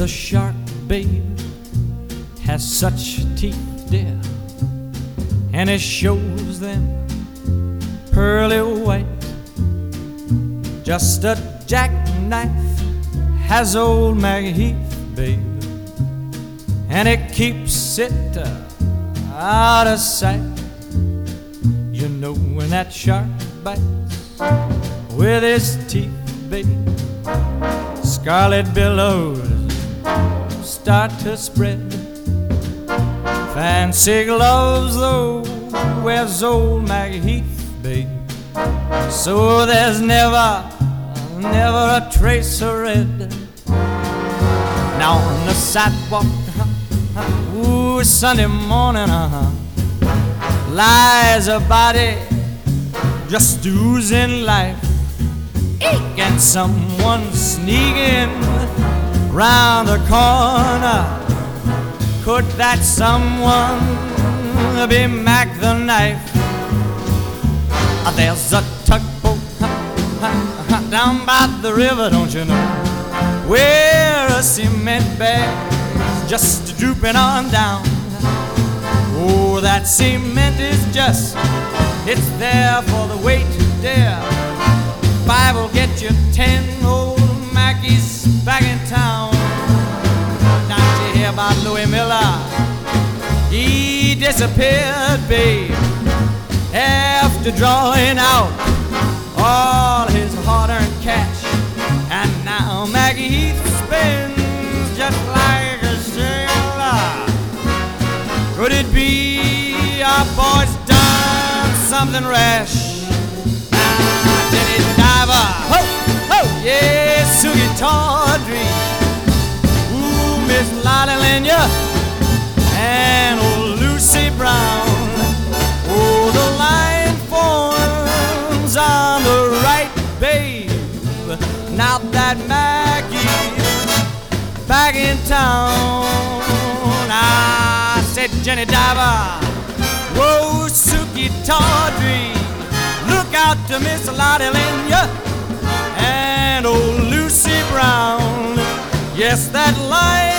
The shark, babe, has such teeth, dear, and it shows them pearly white. Just a jackknife has old Maggie Heath, babe, and it keeps it out of sight. You know when that shark bites with his teeth, babe, scarlet billows start to spread. Fancy gloves, though, wears old Maggie Heath, babe, so there's never a trace of red. Now on the sidewalk, ooh, Sunday morning, lies a body just oozing life. Eek! And someone sneaking round the corner. Could that someone be Mac the Knife? There's a tugboat down by the river, don't you know, where a cement bag's just drooping on down. Oh, that cement is just, it's there for the weight, dear. 5 will get you 10 old Mackies back in town. Don't you hear about Louis Miller? He disappeared, babe, after drawing out all his hard-earned cash. And now Maggie Heath spins just like a sailor. Could it be our boy's done something rash? Jenny Diver, ho, ho, yeah, Sugie Tawdry, ooh, Miss Lolly Lenya, and old Lucy Brown. Oh, the line forms on the right, babe, now that Maggie's back in town. I said, Jenny Diver, whoa, Sugie Tawdry, look out to Miss Lottie Lenya and old Lucy Brown. Yes, that line